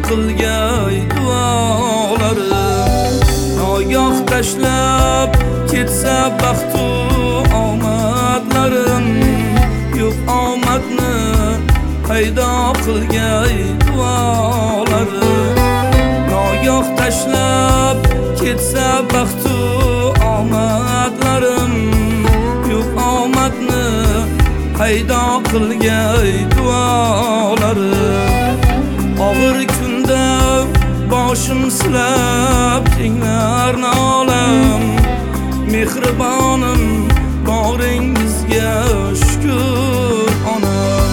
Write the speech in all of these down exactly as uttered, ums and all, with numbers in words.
qilgay duolarim. Nogoh tashlab ketsa baxtu omadlarim, yo'q omadni paydo qilgay duolarim. Nogoh tashlab ketsa baxtu omadlarim, yo'q omadni paydo qilgay duolarim. Og'ir kunda boshim silab tinglar nolam, mehribonim boringizga shukr onam.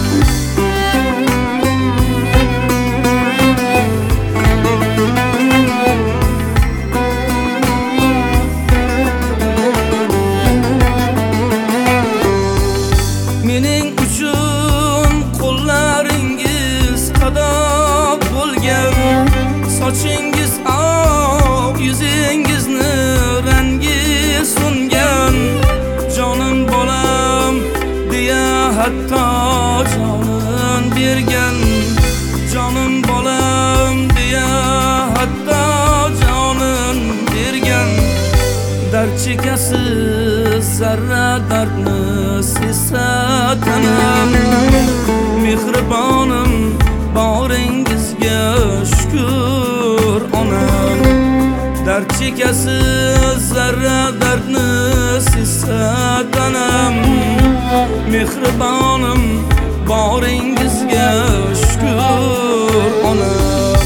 Mening uchun qo'llaringiz qadoq bo'lgan, sochingiz oq, yuzingizni rangi so'ngan. Jonim bolam deya hatto jonin bergan, jonim bolam deya hatto jonin bergan. Dard chekasiz zarra dardni sezsa tanam, mehribonim boringizga shukr onam. Dard chekasiz zarra dardni sezsa tanam, mehribonim boringizga shukr onam.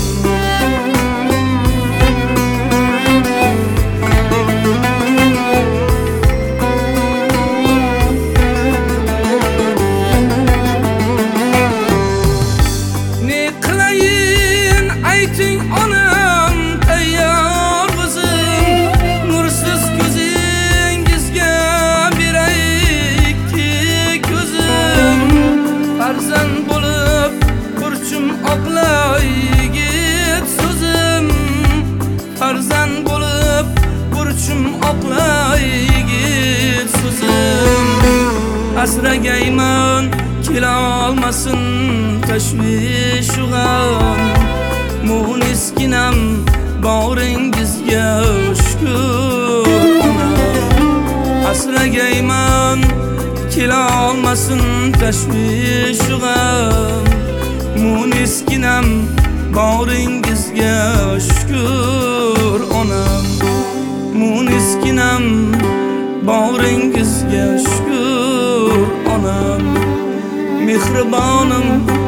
Farzand bo'lib burchim oqlay yigit so'zim, farzand bo'lib burchim oqlay yigit so'zim. Asragayman kela olmasin tashvish g'am, muniskinam boringizga shukr onam. Asragayman kela olmasin tashvish g'am, muniskinam boringizga shukr onam. Muniskinam boringizga shukr onam. Mehribonim